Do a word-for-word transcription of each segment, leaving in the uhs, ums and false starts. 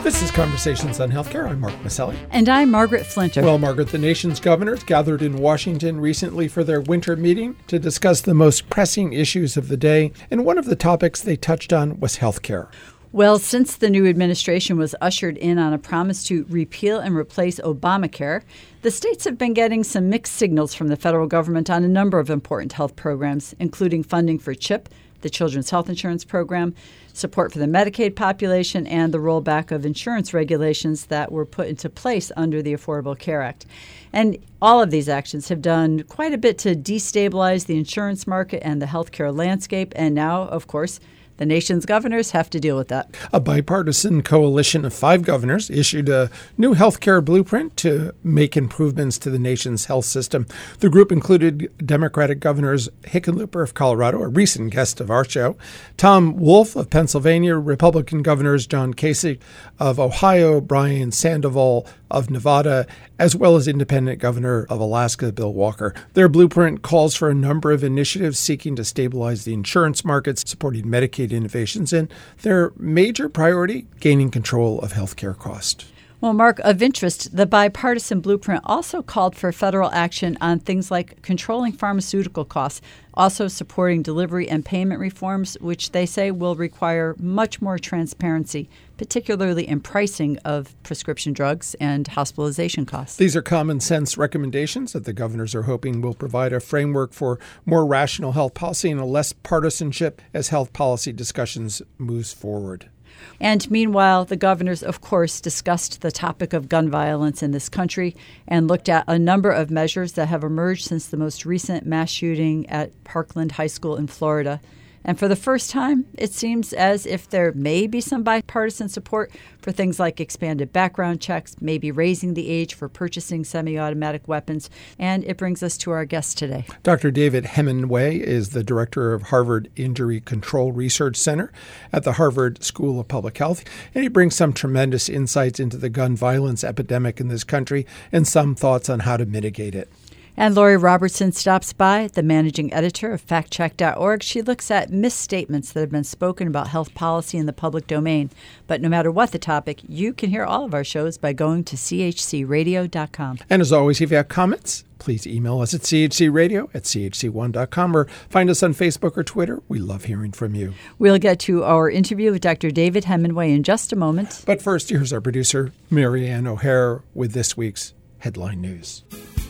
This is Conversations on Healthcare. I'm Mark Maselli. And I'm Margaret Flinter. Well, Margaret, the nation's governors gathered in Washington recently for their winter meeting to discuss the most pressing issues of the day. And one of the topics they touched on was healthcare. Well, since the new administration was ushered in on a promise to repeal and replace Obamacare, the states have been getting some mixed signals from the federal government on a number of important health programs, including funding for CHIP, the Children's Health Insurance Program, support for the Medicaid population, and the rollback of insurance regulations that were put into place under the Affordable Care Act. And all of these actions have done quite a bit to destabilize the insurance market and the healthcare landscape. And now, of course, the nation's governors have to deal with that. A bipartisan coalition of five governors issued a new healthcare blueprint to make improvements to the nation's health system. The group included Democratic Governors Hickenlooper of Colorado, a recent guest of our show, Tom Wolf of Pennsylvania, Republican Governors John Kasich of Ohio, Brian Sandoval of Nevada, as well as Independent Governor of Alaska, Bill Walker. Their blueprint calls for a number of initiatives seeking to stabilize the insurance markets, supporting Medicaid innovations, and their major priority, gaining control of healthcare costs. Well, Mark, of interest, the bipartisan blueprint also called for federal action on things like controlling pharmaceutical costs, also supporting delivery and payment reforms, which they say will require much more transparency, particularly in pricing of prescription drugs and hospitalization costs. These are common sense recommendations that the governors are hoping will provide a framework for more rational health policy and a less partisanship as health policy discussions moves forward. And meanwhile, the governors, of course, discussed the topic of gun violence in this country and looked at a number of measures that have emerged since the most recent mass shooting at Parkland High School in Florida. And for the first time, it seems as if there may be some bipartisan support for things like expanded background checks, maybe raising the age for purchasing semi-automatic weapons. And it brings us to our guest today. Doctor David Hemenway is the director of Harvard Injury Control Research Center at the Harvard School of Public Health. And he brings some tremendous insights into the gun violence epidemic in this country and some thoughts on how to mitigate it. And Lori Robertson stops by, the managing editor of fact check dot org. She looks at misstatements that have been spoken about health policy in the public domain. But no matter what the topic, you can hear all of our shows by going to c h c radio dot com. And as always, if you have comments, please email us at c h c radio at c h c one dot com or find us on Facebook or Twitter. We love hearing from you. We'll get to our interview with Doctor David Hemenway in just a moment. But first, here's our producer, Marianne O'Hare, with this week's headline news.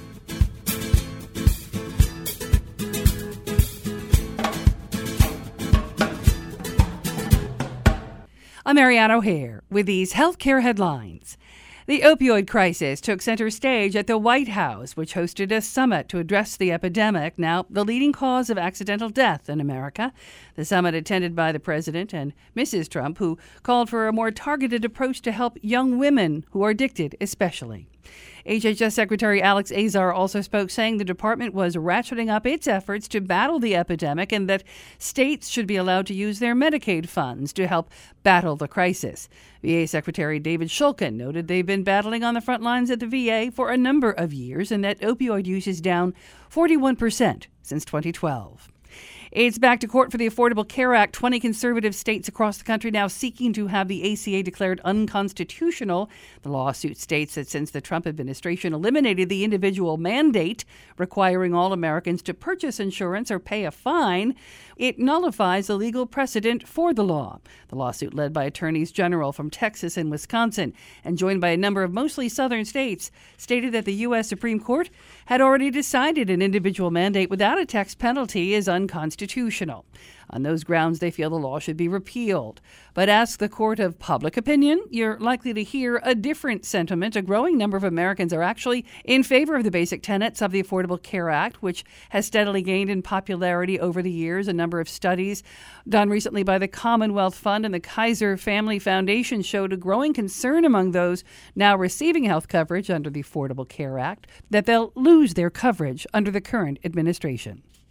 I'm Marianne O'Hare with these healthcare headlines. The opioid crisis took center stage at the White House, which hosted a summit to address the epidemic, now the leading cause of accidental death in America. The summit attended by the president and Missus Trump, who called for a more targeted approach to help young women who are addicted, especially. H H S Secretary Alex Azar also spoke, saying the department was ratcheting up its efforts to battle the epidemic and that states should be allowed to use their Medicaid funds to help battle the crisis. V A Secretary David Shulkin noted they've been battling on the front lines at the V A for a number of years and that opioid use is down forty-one percent since twenty twelve. It's back to court for the Affordable Care Act. twenty conservative states across the country now seeking to have the A C A declared unconstitutional. The lawsuit states that since the Trump administration eliminated the individual mandate requiring all Americans to purchase insurance or pay a fine, it nullifies the legal precedent for the law. The lawsuit, led by attorneys general from Texas and Wisconsin and joined by a number of mostly southern states, stated that the U S Supreme Court had already decided an individual mandate without a tax penalty is unconstitutional. On those grounds, they feel the law should be repealed. But ask the court of public opinion, you're likely to hear a different sentiment. A growing number of Americans are actually in favor of the basic tenets of the Affordable Care Act, which has steadily gained in popularity over the years. A number of studies done recently by the Commonwealth Fund and the Kaiser Family Foundation showed a growing concern among those now receiving health coverage under the Affordable Care Act that they'll lose their coverage under the current administration.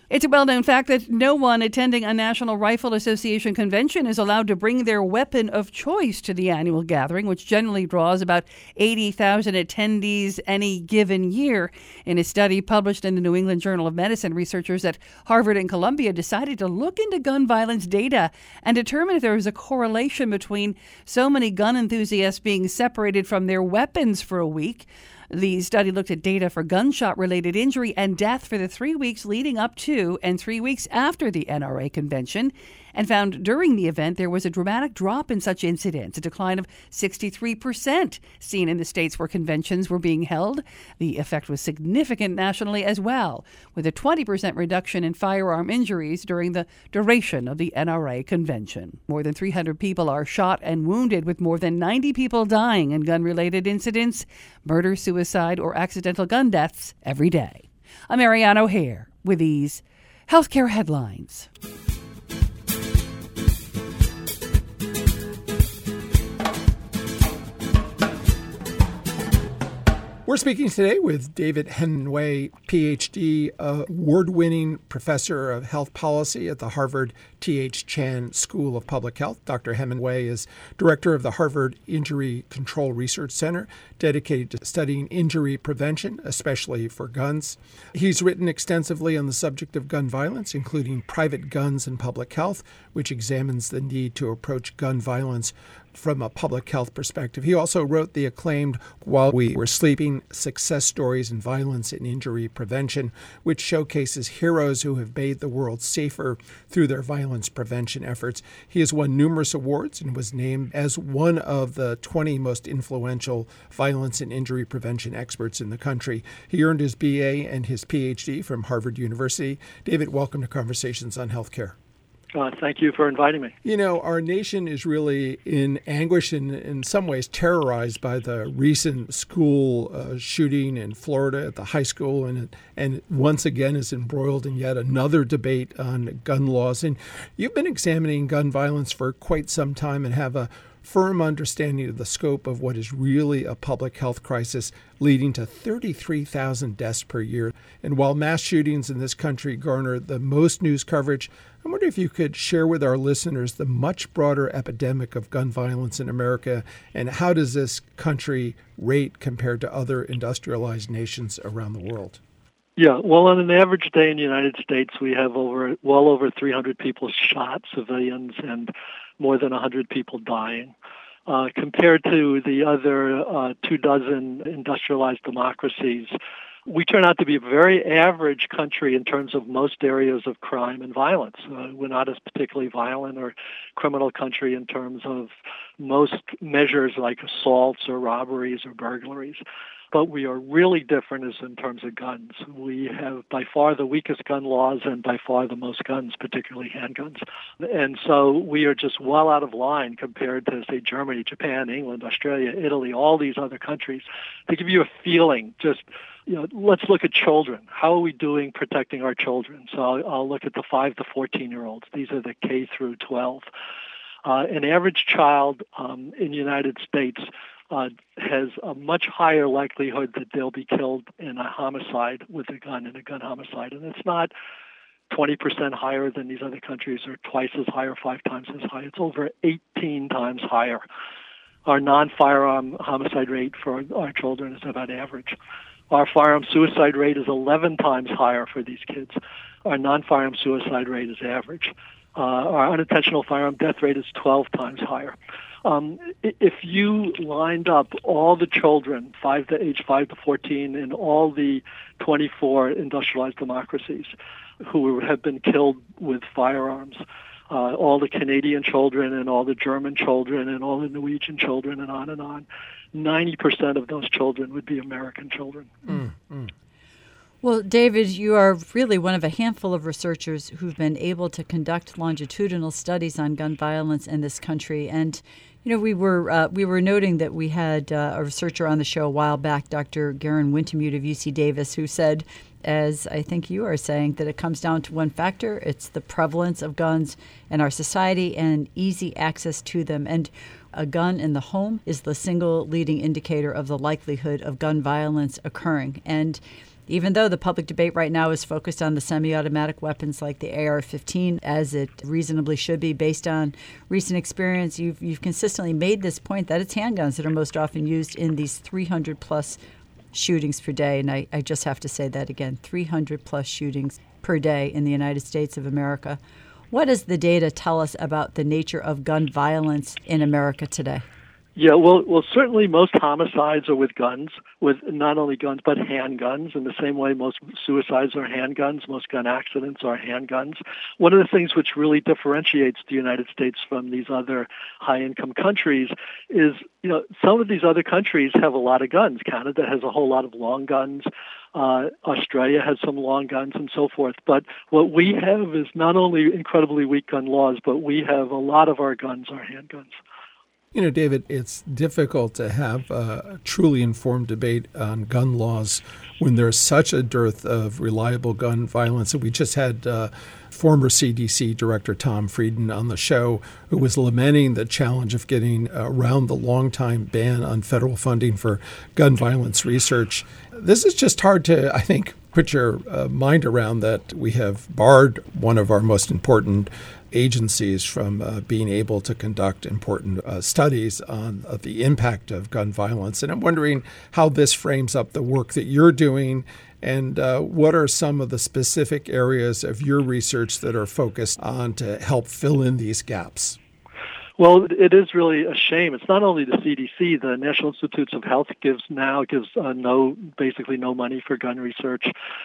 It's a well-known fact that no one attending a National Rifle Association convention is allowed to bring their weapon of choice to the annual gathering, which generally draws about eighty thousand attendees any given year. In a study published in the New England Journal of Medicine, researchers at Harvard and Columbia decided to look into gun violence data and determine if there was a correlation between so many gun enthusiasts being separated from their weapons for a week. The study looked at data for gunshot-related injury and death for the three weeks leading up to and three weeks after the N R A convention, and found during the event there was a dramatic drop in such incidents, a decline of sixty-three percent seen in the states where conventions were being held. The effect was significant nationally as well, with a twenty percent reduction in firearm injuries during the duration of the N R A convention. More than three hundred people are shot and wounded, with more than ninety people dying in gun-related incidents, murder, suicide, or accidental gun deaths every day. I'm Marianne O'Hare with these healthcare headlines. We're speaking today with David Henway, P H D, award-winning professor of health policy at the Harvard T H Chan School of Public Health. Doctor Henway is director of the Harvard Injury Control Research Center, dedicated to studying injury prevention, especially for guns. He's written extensively on the subject of gun violence, including Private Guns and Public Health, which examines the need to approach gun violence from a public health perspective. He also wrote the acclaimed While We Were Sleeping, Success Stories in Violence and Injury Prevention, which showcases heroes who have made the world safer through their violence prevention efforts. He has won numerous awards and was named as one of the twenty most influential violence and injury prevention experts in the country. He earned his B A and his P H D from Harvard University. David, welcome to Conversations on Healthcare. Uh, thank you for inviting me. You know, our nation is really in anguish and in some ways terrorized by the recent school uh, shooting in Florida at the high school, and and once again is embroiled in yet another debate on gun laws. And you've been examining gun violence for quite some time and have a firm understanding of the scope of what is really a public health crisis, leading to thirty-three thousand deaths per year. And while mass shootings in this country garner the most news coverage, I wonder if you could share with our listeners the much broader epidemic of gun violence in America, and how does this country rate compared to other industrialized nations around the world? Yeah, well, on an average day in the United States, we have over well over three hundred people shot, civilians, and more than one hundred people dying. Uh, compared to the other uh, two dozen industrialized democracies, we turn out to be a very average country in terms of most areas of crime and violence. Uh, we're not a particularly violent or criminal country in terms of most measures like assaults or robberies or burglaries. But we are really different as in terms of guns. We have by far the weakest gun laws and by far the most guns, particularly handguns. And so we are just well out of line compared to, say, Germany, Japan, England, Australia, Italy, all these other countries. To give you a feeling, just, you know, let's look at children. How are we doing protecting our children? So I'll, I'll look at the five to fourteen-year-olds. These are the K through twelve. Uh, an average child um, in the United States Uh, has a much higher likelihood that they'll be killed in a homicide with a gun, in a gun homicide. And it's not twenty percent higher than these other countries, or twice as high or five times as high. It's over eighteen times higher. Our non-firearm homicide rate for our children is about average. Our firearm suicide rate is eleven times higher for these kids. Our non-firearm suicide rate is average. Uh, our unintentional firearm death rate is twelve times higher. Um, if you lined up all the children, five to age five to fourteen, in all the twenty-four industrialized democracies who have been killed with firearms, uh, all the Canadian children and all the German children and all the Norwegian children, and on and on, ninety percent of those children would be American children. Mm-hmm. Well, David, you are really one of a handful of researchers who've been able to conduct longitudinal studies on gun violence in this country. And, you know, we were uh, we were noting that we had uh, a researcher on the show a while back, Doctor Garen Wintemute of U C Davis, who said, as I think you are saying, that it comes down to one factor. It's the prevalence of guns in our society and easy access to them. And a gun in the home is the single leading indicator of the likelihood of gun violence occurring. And even though the public debate right now is focused on the semi-automatic weapons like the A R fifteen, as it reasonably should be based on recent experience, you've, you've consistently made this point that it's handguns that are most often used in these three hundred plus shootings per day. And I, I just have to say that again, three hundred plus shootings per day in the United States of America. What does the data tell us about the nature of gun violence in America today? Yeah, well, well, certainly most homicides are with guns, with not only guns, but handguns. In the same way most suicides are handguns, most gun accidents are handguns. One of the things which really differentiates the United States from these other high-income countries is, you know, some of these other countries have a lot of guns. Canada has a whole lot of long guns. Uh, Australia has some long guns and so forth. But what we have is not only incredibly weak gun laws, but we have a lot of our guns are handguns. You know, David, it's difficult to have a truly informed debate on gun laws when there's such a dearth of reliable gun violence. And we just had uh, former C D C Director Tom Frieden on the show, who was lamenting the challenge of getting around the longtime ban on federal funding for gun violence research. This is just hard to, I think, put your uh, mind around, that we have barred one of our most important agencies from uh, being able to conduct important uh, studies on uh, the impact of gun violence. And I'm wondering how this frames up the work that you're doing, and uh, what are some of the specific areas of your research that are focused on to help fill in these gaps? Well, it is really a shame. It's not only the C D C, the National Institutes of Health gives now gives uh, no, basically no money for gun research.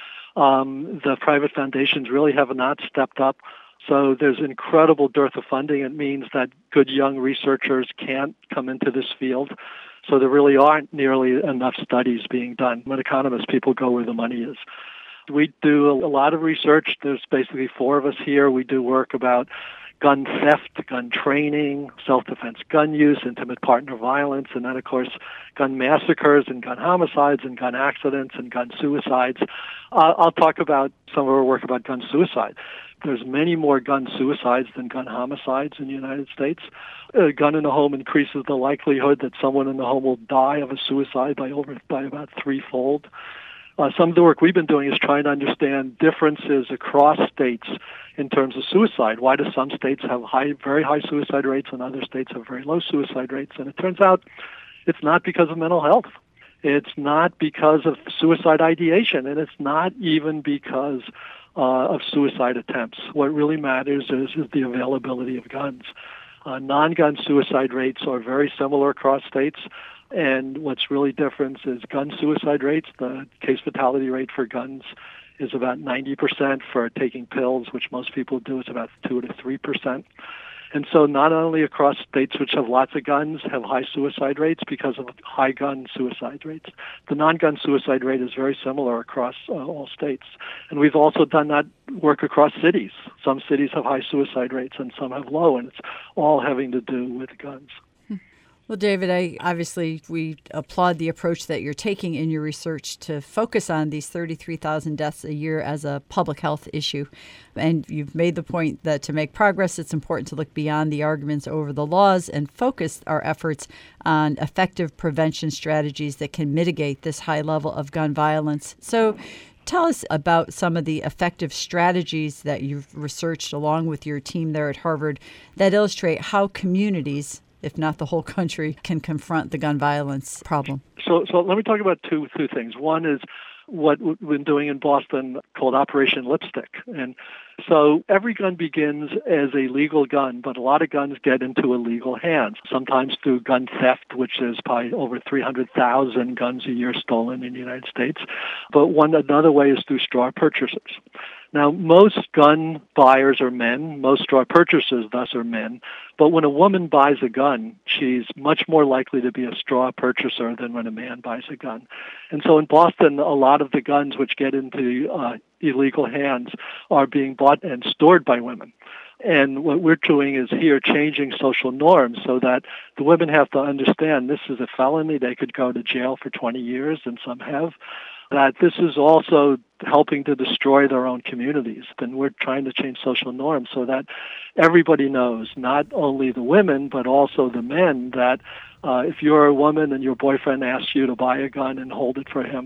Um, the private foundations really have not stepped up. So there's incredible dearth of funding. It means that good young researchers can't come into this field. So there really aren't nearly enough studies being done. When economists, people go where the money is. We do a lot of research. There's basically four of us here. We do work about gun theft, gun training, self-defense gun use, intimate partner violence, and then, of course, gun massacres and gun homicides and gun accidents and gun suicides. Uh, I'll talk about some of our work about gun suicide. There's many more gun suicides than gun homicides in the United States. A gun in the home increases the likelihood that someone in the home will die of a suicide by over by about threefold. Uh, some of the work we've been doing is trying to understand differences across states in terms of suicide. Why do some states have high, very high suicide rates and other states have very low suicide rates? And it turns out it's not because of mental health. It's not because of suicide ideation, and it's not even because uh, of suicide attempts. What really matters is, is the availability of guns. Uh, non-gun suicide rates are very similar across states. And what's really different is gun suicide rates. The case fatality rate for guns is about ninety percent. For taking pills, which most people do, is about two to three percent. And so not only across states which have lots of guns have high suicide rates because of high gun suicide rates, the non-gun suicide rate is very similar across uh, all states. And we've also done that work across cities. Some cities have high suicide rates and some have low, and it's all having to do with guns. Well, David, I obviously we applaud the approach that you're taking in your research to focus on these thirty-three thousand deaths a year as a public health issue. And you've made the point that to make progress, it's important to look beyond the arguments over the laws and focus our efforts on effective prevention strategies that can mitigate this high level of gun violence. So tell us about some of the effective strategies that you've researched along with your team there at Harvard that illustrate how communities, if not the whole country, can confront the gun violence problem. So, so let me talk about two two things. One is what we've been doing in Boston called Operation Lipstick. And so every gun begins as a legal gun, but a lot of guns get into illegal hands, sometimes through gun theft, which is probably over three hundred thousand guns a year stolen in the United States. But one another way is through straw purchasers. Now, most gun buyers are men. Most straw purchasers, thus, are men. But when a woman buys a gun, she's much more likely to be a straw purchaser than when a man buys a gun. And so in Boston, a lot of the guns which get into uh, illegal hands are being bought and stored by women. And what we're doing is here changing social norms so that the women have to understand this is a felony. They could go to jail for twenty years, and some have. That this is also helping to destroy their own communities. And we're trying to change social norms so that everybody knows, not only the women, but also the men, that uh, if you're a woman and your boyfriend asks you to buy a gun and hold it for him,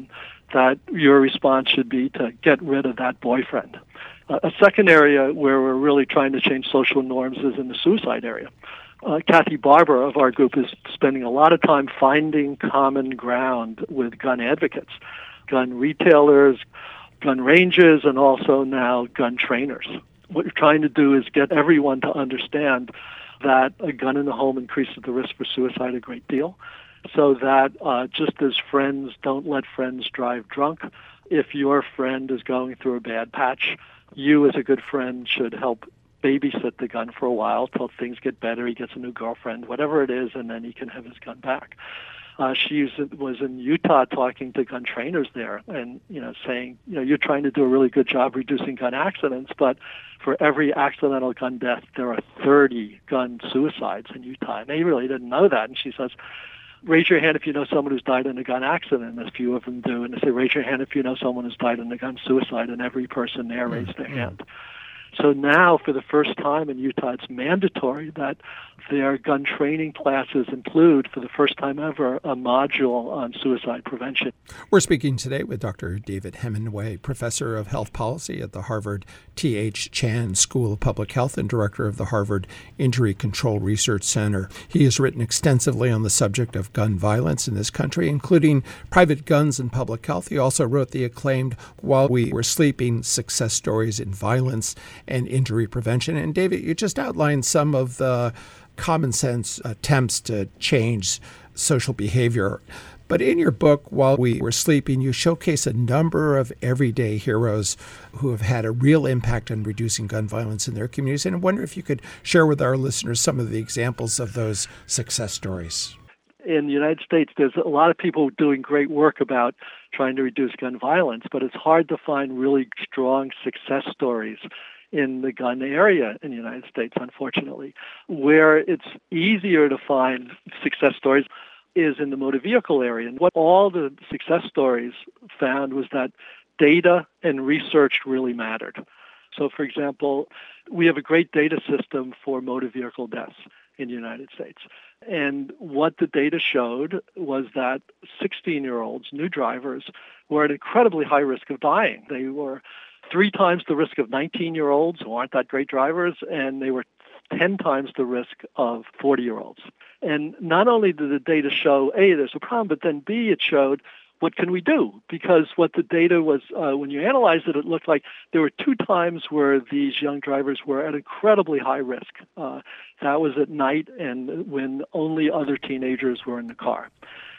that your response should be to get rid of that boyfriend. Uh, a second area where we're really trying to change social norms is in the suicide area. Uh, Kathy Barber of our group is spending a lot of time finding common ground with gun advocates, gun retailers, gun ranges, and also now gun trainers. What you're trying to do is get everyone to understand that a gun in the home increases the risk for suicide a great deal, so that uh, just as friends don't let friends drive drunk, if your friend is going through a bad patch, you as a good friend should help babysit the gun for a while till things get better, he gets a new girlfriend, whatever it is, and then he can have his gun back. Uh, she was in Utah talking to gun trainers there and, you know, saying, you know, you're trying to do a really good job reducing gun accidents, but for every accidental gun death, there are thirty gun suicides in Utah. And they really didn't know that. And she says, raise your hand if you know someone who's died in a gun accident, as few of them do. And they say, raise your hand if you know someone who's died in a gun suicide, and every person there raised their hand. So now, for the first time in Utah, it's mandatory that their gun training classes include, for the first time ever, a module on suicide prevention. We're speaking today with Doctor David Hemenway, professor of health policy at the Harvard T H Chan School of Public Health and director of the Harvard Injury Control Research Center. He has written extensively on the subject of gun violence in this country, including private guns and public health. He also wrote the acclaimed While We Were Sleeping, Success Stories in Violence and Injury Prevention. And David, you just outlined some of the common sense attempts to change social behavior. But in your book, While We Were Sleeping, you showcase a number of everyday heroes who have had a real impact on reducing gun violence in their communities. And I wonder if you could share with our listeners some of the examples of those success stories. In the United States, there's a lot of people doing great work about trying to reduce gun violence, but it's hard to find really strong success stories in the gun area in the United States, unfortunately. Where it's easier to find success stories is in the motor vehicle area. And what all the success stories found was that data and research really mattered. So, for example, we have a great data system for motor vehicle deaths in the United States. And what the data showed was that sixteen-year-olds, new drivers, were at incredibly high risk of dying. They were three times the risk of nineteen-year-olds who aren't that great drivers, and they were ten times the risk of forty-year-olds. And not only did the data show, A, there's a problem, but then B, it showed what can we do? Because what the data was, uh, when you analyzed it, it looked like there were two times where these young drivers were at incredibly high risk. Uh, that was at night and when only other teenagers were in the car.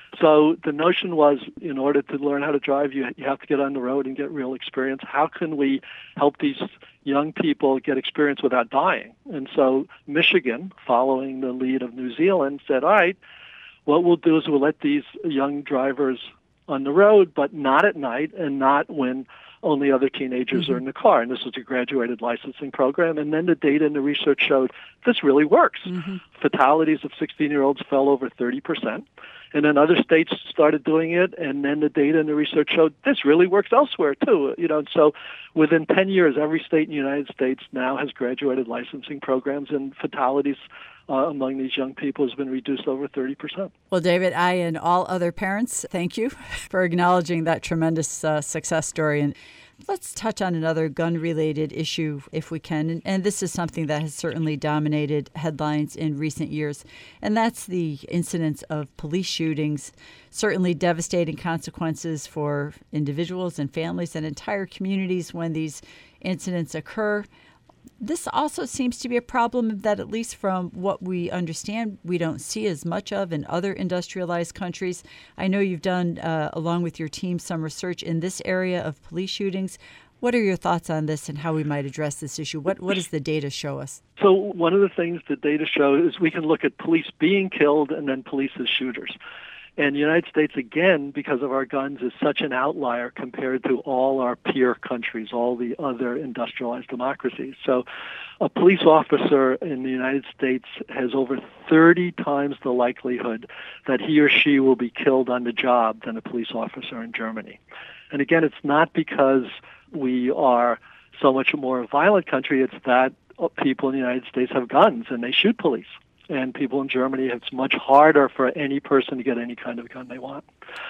So the notion was, in order to learn how to drive, you, you have to get on the road and get real experience. How can we help these young people get experience without dying? And so Michigan, following the lead of New Zealand, said, all right, what we'll do is we'll let these young drivers on the road, but not at night and not when only other teenagers mm-hmm. are in the car. And this was a graduated licensing program. And then the data and the research showed this really works. Mm-hmm. Fatalities of sixteen-year-olds fell over thirty percent. And then other states started doing it, and then the data and the research showed this really works elsewhere too. You know, so within ten years, every state in the United States now has graduated licensing programs, and fatalities uh, among these young people has been reduced over thirty percent. Well, David, I and all other parents, thank you for acknowledging that tremendous uh, success story. And let's touch on another gun-related issue, if we can. And, and this is something that has certainly dominated headlines in recent years, and that's the incidence of police shootings, certainly devastating consequences for individuals and families and entire communities when these incidents occur. This also seems to be a problem that, at least from what we understand, we don't see as much of in other industrialized countries. I know you've done, uh, along with your team, some research in this area of police shootings. What are your thoughts on this and how we might address this issue? What What does the data show us? So one of the things the data shows is we can look at police being killed and then police as shooters. And the United States, again, because of our guns, is such an outlier compared to all our peer countries, all the other industrialized democracies. So a police officer in the United States has over thirty times the likelihood that he or she will be killed on the job than a police officer in Germany. And again, it's not because we are so much more a violent country, it's that people in the United States have guns and they shoot police. And people in Germany, it's much harder for any person to get any kind of gun they want.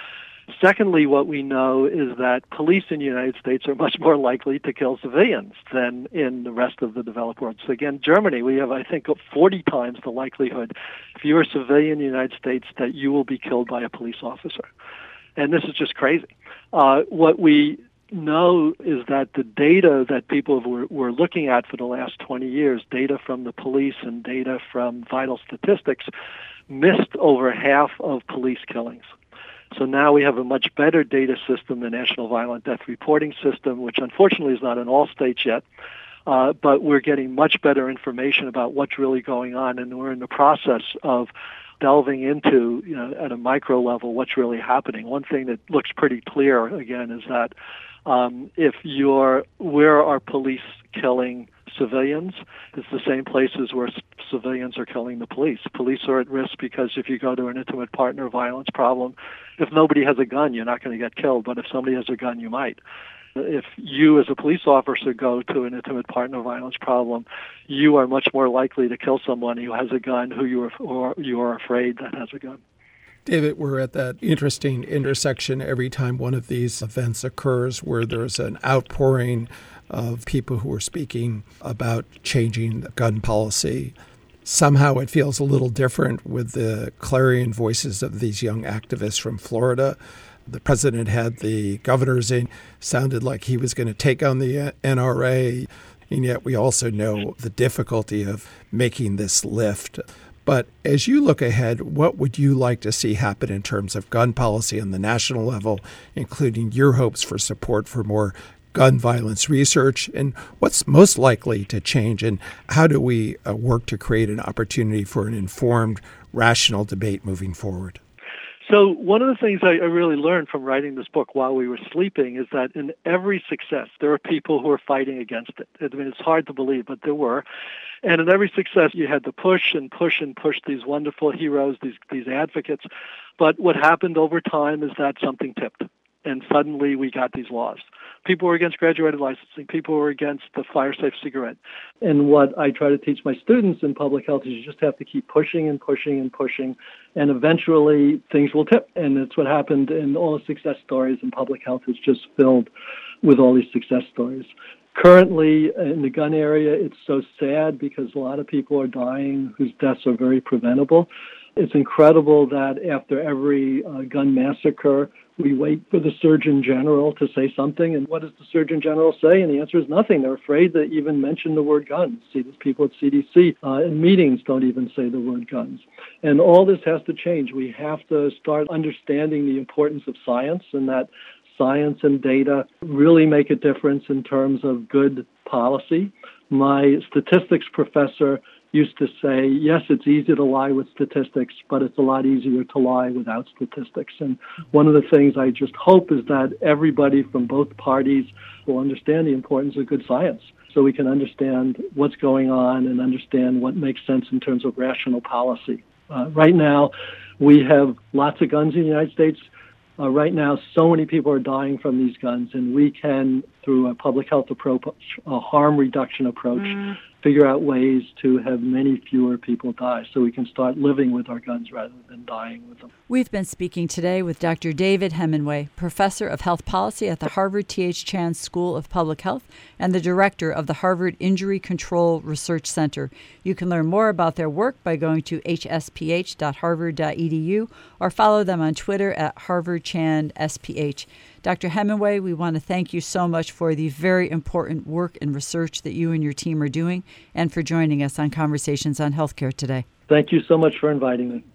Secondly, what we know is that police in the United States are much more likely to kill civilians than in the rest of the developed world. So again, Germany, we have, I think, forty times the likelihood, if you're a civilian in the United States, that you will be killed by a police officer. And this is just crazy. Uh, what we know is that the data that people were, were looking at for the last twenty years, data from the police and data from vital statistics, missed over half of police killings. So now we have a much better data system, the National Violent Death Reporting System, which unfortunately is not in all states yet, uh, but we're getting much better information about what's really going on, and we're in the process of delving into, you know, at a micro level, what's really happening. One thing that looks pretty clear, again, is that um, if you're, where are police killing civilians? It's the same places where c- civilians are killing the police. Police are at risk because if you go to an intimate partner violence problem, if nobody has a gun, you're not going to get killed, but if somebody has a gun, you might. If you as a police officer go to an intimate partner violence problem, you are much more likely to kill someone who has a gun who you are, or you are afraid that has a gun. David, we're at that interesting intersection every time one of these events occurs where there's an outpouring of people who are speaking about changing the gun policy. Somehow it feels a little different with the clarion voices of these young activists from Florida. The president had the governors in, sounded like he was going to take on the N R A, and yet we also know the difficulty of making this lift. But as you look ahead, what would you like to see happen in terms of gun policy on the national level, including your hopes for support for more gun violence research, and what's most likely to change, and how do we uh, work to create an opportunity for an informed, rational debate moving forward? So one of the things I, I really learned from writing this book while we were sleeping is that in every success, there are people who are fighting against it. I mean, it's hard to believe, but there were. And in every success, you had to push and push and push these wonderful heroes, these these advocates. But what happened over time is that something tipped, and suddenly we got these laws. People were against graduated licensing. People were against the fire-safe cigarette. And what I try to teach my students in public health is you just have to keep pushing and pushing and pushing, and eventually things will tip. And that's what happened in all the success stories, and public health is just filled with all these success stories. Currently, in the gun area, it's so sad because a lot of people are dying whose deaths are very preventable. It's incredible that after every uh, gun massacre, we wait for the Surgeon General to say something. And what does the Surgeon General say? And the answer is nothing. They're afraid to even mention the word guns. See, these people at C D C uh, in meetings don't even say the word guns. And all this has to change. We have to start understanding the importance of science, and that science and data really make a difference in terms of good policy. My statistics professor used to say, yes, it's easy to lie with statistics, but it's a lot easier to lie without statistics. And one of the things I just hope is that everybody from both parties will understand the importance of good science, so we can understand what's going on and understand what makes sense in terms of rational policy. Uh, right now, we have lots of guns in the United States. Uh, right now, so many people are dying from these guns, and we can, through a public health approach, a harm reduction approach, mm. figure out ways to have many fewer people die so we can start living with our guns rather than dying with them. We've been speaking today with Doctor David Hemenway, Professor of Health Policy at the Harvard T H Chan School of Public Health and the Director of the Harvard Injury Control Research Center. You can learn more about their work by going to h s p h dot harvard dot e d u or follow them on Twitter at Harvard Chan S P H. Doctor Hemenway, we want to thank you so much for the very important work and research that you and your team are doing, and for joining us on Conversations on Healthcare today. Thank you so much for inviting me.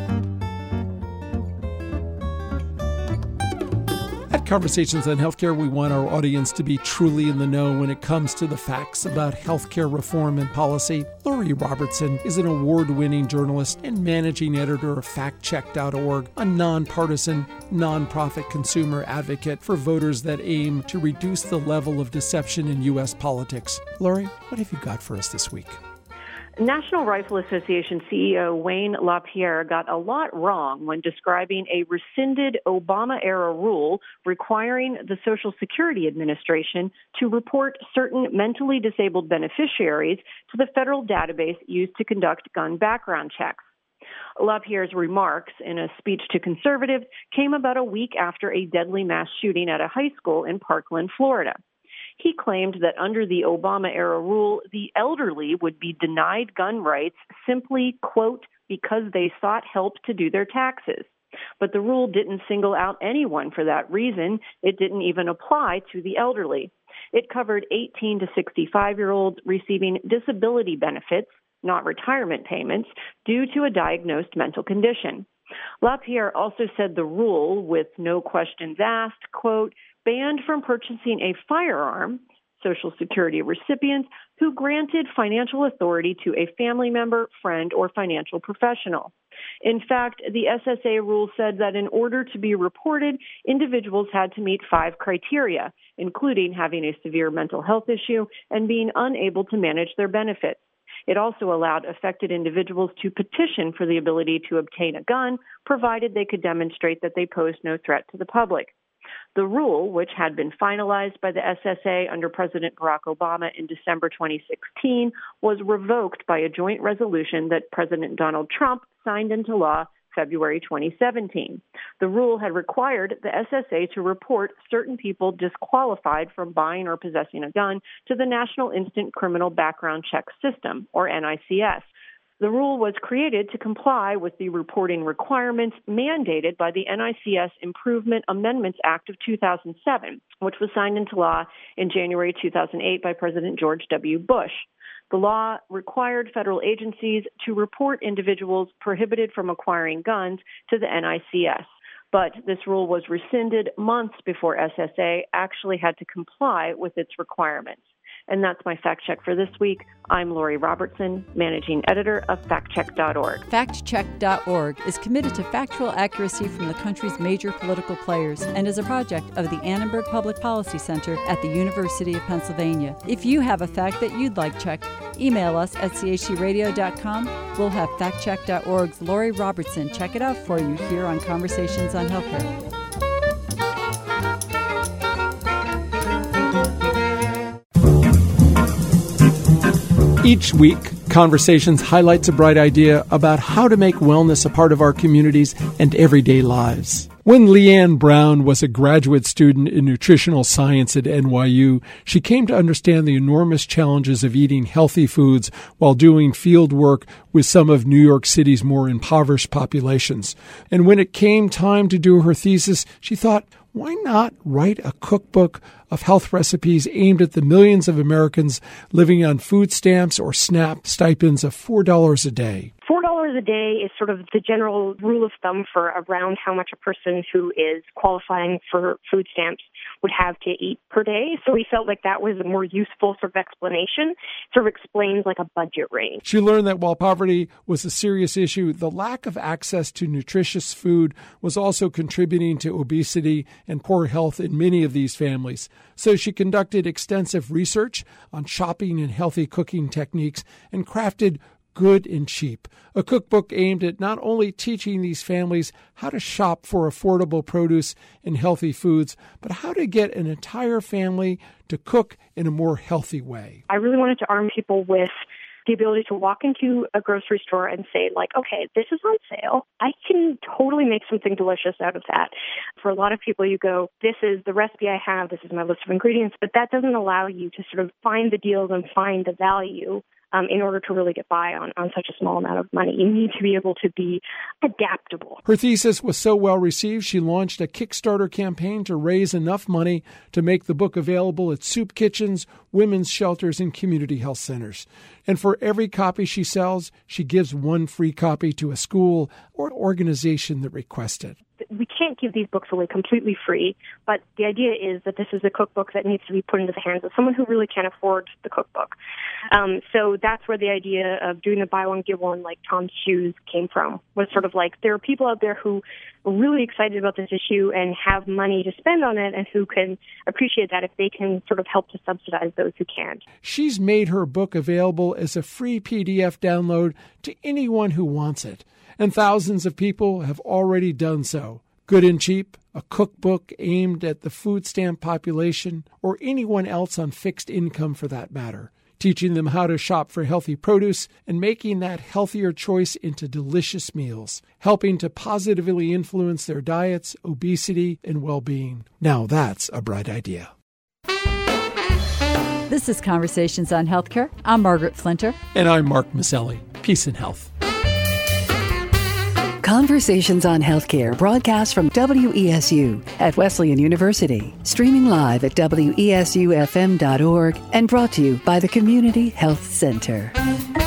At Conversations on Healthcare, we want our audience to be truly in the know when it comes to the facts about healthcare reform and policy. Lori Robertson is an award-winning journalist and managing editor of fact check dot org, a nonpartisan, nonprofit consumer advocate for voters that aim to reduce the level of deception in U S politics. Lori, what have you got for us this week? National Rifle Association C E O Wayne LaPierre got a lot wrong when describing a rescinded Obama-era rule requiring the Social Security Administration to report certain mentally disabled beneficiaries to the federal database used to conduct gun background checks. LaPierre's remarks in a speech to conservatives came about a week after a deadly mass shooting at a high school in Parkland, Florida. He claimed that under the Obama-era rule, the elderly would be denied gun rights simply, quote, because they sought help to do their taxes. But the rule didn't single out anyone for that reason. It didn't even apply to the elderly. It covered eighteen to sixty-five-year-olds receiving disability benefits, not retirement payments, due to a diagnosed mental condition. LaPierre also said the rule, with no questions asked, quote, banned from purchasing a firearm Social Security recipients who granted financial authority to a family member, friend, or financial professional. In fact, the S S A rule said that in order to be reported, individuals had to meet five criteria, including having a severe mental health issue and being unable to manage their benefits. It also allowed affected individuals to petition for the ability to obtain a gun, provided they could demonstrate that they posed no threat to the public. The rule, which had been finalized by the S S A under President Barack Obama in December twenty sixteen, was revoked by a joint resolution that President Donald Trump signed into law February twenty seventeen. The rule had required the S S A to report certain people disqualified from buying or possessing a gun to the National Instant Criminal Background Check System, or N I C S. The rule was created to comply with the reporting requirements mandated by the N I C S Improvement Amendments Act of two thousand seven, which was signed into law in January two thousand eight by President George W. Bush. The law required federal agencies to report individuals prohibited from acquiring guns to the N I C S. But this rule was rescinded months before S S A actually had to comply with its requirements. And that's my fact check for this week. I'm Lori Robertson, managing editor of fact check dot org. fact check dot org is committed to factual accuracy from the country's major political players and is a project of the Annenberg Public Policy Center at the University of Pennsylvania. If you have a fact that you'd like checked, email us at c h c radio dot com. We'll have fact check dot org's Lori Robertson check it out for you here on Conversations on Healthcare. Each week, Conversations highlights a bright idea about how to make wellness a part of our communities and everyday lives. When Leanne Brown was a graduate student in nutritional science at N Y U, she came to understand the enormous challenges of eating healthy foods while doing field work with some of New York City's more impoverished populations. And when it came time to do her thesis, she thought, why not write a cookbook of health recipes aimed at the millions of Americans living on food stamps or SNAP stipends of four dollars a day? four dollars a day is sort of the general rule of thumb for around how much a person who is qualifying for food stamps would have to eat per day. So we felt like that was a more useful sort of explanation, sort of explains like a budget range. She learned that while poverty was a serious issue, the lack of access to nutritious food was also contributing to obesity and poor health in many of these families. So she conducted extensive research on shopping and healthy cooking techniques and crafted Good and Cheap, a cookbook aimed at not only teaching these families how to shop for affordable produce and healthy foods, but how to get an entire family to cook in a more healthy way. I really wanted to arm people with the ability to walk into a grocery store and say, like, okay, this is on sale. I can totally make something delicious out of that. For a lot of people, you go, this is the recipe I have, this is my list of ingredients, but that doesn't allow you to sort of find the deals and find the value Um, in order to really get by on, on such a small amount of money. You need to be able to be adaptable. Her thesis was so well received, she launched a Kickstarter campaign to raise enough money to make the book available at soup kitchens, women's shelters, and community health centers. And for every copy she sells, she gives one free copy to a school or organization that requests it. We can't give these books away completely free, but the idea is that this is a cookbook that needs to be put into the hands of someone who really can't afford the cookbook. Um, so that's where the idea of doing the buy one, give one, like Tom's Shoes, came from, was sort of like there are people out there who are really excited about this issue and have money to spend on it and who can appreciate that if they can sort of help to subsidize those who can't. She's made her book available as a free P D F download to anyone who wants it. And thousands of people have already done so. Good and Cheap, a cookbook aimed at the food stamp population or anyone else on fixed income for that matter. teaching them how to shop for healthy produce and making that healthier choice into delicious meals, helping to positively influence their diets, obesity, and well-being. Now that's a bright idea. This is Conversations on Healthcare. I'm Margaret Flinter. And I'm Mark Maselli. Peace and health. Conversations on Healthcare broadcast from W E S U at Wesleyan University, streaming live at W E S U F M dot org and brought to you by the Community Health Center.